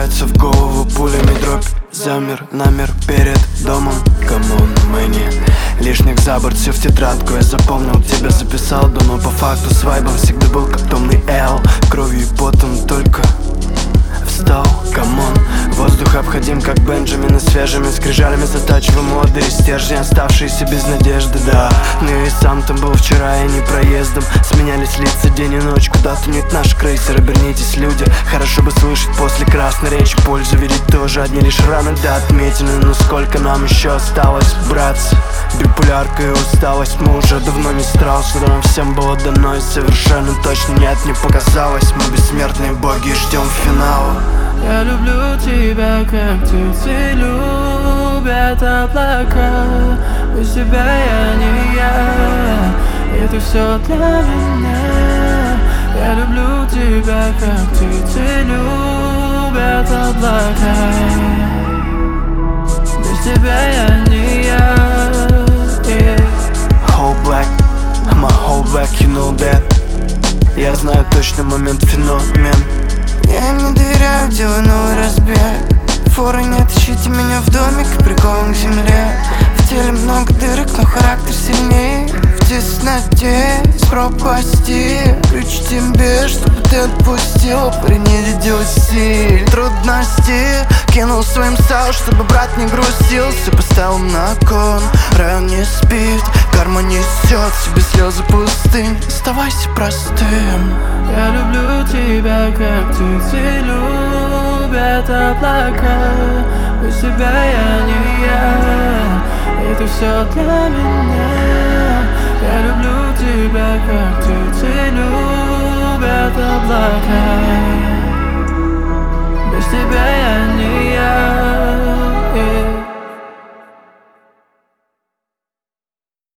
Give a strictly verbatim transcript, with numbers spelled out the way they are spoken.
врывается в голову пулями дробь. Замер, намер перед домом. Камон, мы не лишних за борт, все в тетрадку я запомнил, тебя записал. Думал по факту с вайбом всегда был как томный эл. Кровью и потом только встал, камон. Воздух обходим, как Бенджамины, свежими скрижалями затачиваем молодые стержни, оставшиеся без надежды, да. Но я и сам там был вчера, и не проездом. Сменялись лица день и ночь, куда-то нет наш крейсер. Обернитесь, люди, хорошо бы слышать после красной речи. Пользу видеть тоже одни лишь раны да отметины. Но сколько нам еще осталось, братцы? Биполярка и усталость, мы уже давно не страл. Что нам всем было дано и совершенно точно нет, не показалось. Мы бессмертные боги и ждем финала. Я люблю тебя, как птицы любят облака. Без тебя я не я, и ты все для меня. Я люблю тебя, как птицы любят облака. Без тебя я не я, yeah. Whole black, I'm a whole black, you know that. Я знаю точно момент, феномен. Я не доверяю, делаю новый разбег. Форы нет, ищите меня в домик, приколом к земле. В теле много дырок, но характер сильнее. В тесноте из пропасти ключ тебе, чтобы ты отпустил. Парень не видел силь трудности. Кинул своим сал, чтобы брат не грустил. Все поставил на кон, район не спит. Карма несет себе слезы пустынь. Оставайся простым. Я люблю тебя, как птицы любят облака. Без тебя я не я, и ты все для меня. Я люблю тебя, как птицы любят облака.